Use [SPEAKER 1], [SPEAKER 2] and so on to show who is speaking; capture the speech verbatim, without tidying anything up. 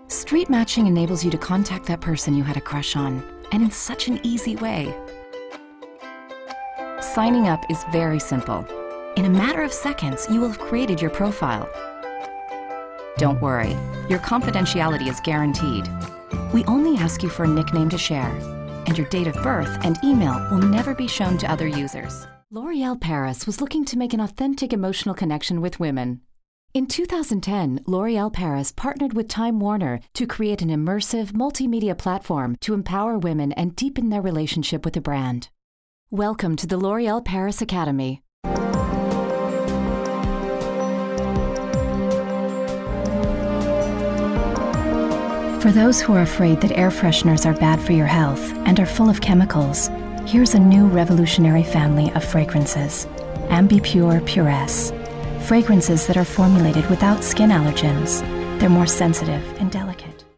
[SPEAKER 1] Street matching enables you to contact that person you had a crush on, and in such an easy way. Signing up is very simple. In a matter of seconds, you will have created your profile. Don't worry, your confidentiality is guaranteed. We only ask you for a nickname to share, and your date of birth and email will never be shown to other users. L'Oréal Paris was looking to make an authentic emotional connection with women. In two thousand ten, L'Oréal Paris partnered with Time Warner to create an immersive multimedia platform to empower women and deepen their relationship with the brand. Welcome to the L'Oréal Paris Academy. For those who are afraid that air fresheners are bad for your health and are full of chemicals, here's a new revolutionary family of fragrances, Ambipure Puresse. Fragrances that are formulated without skin allergens. They're more sensitive and delicate.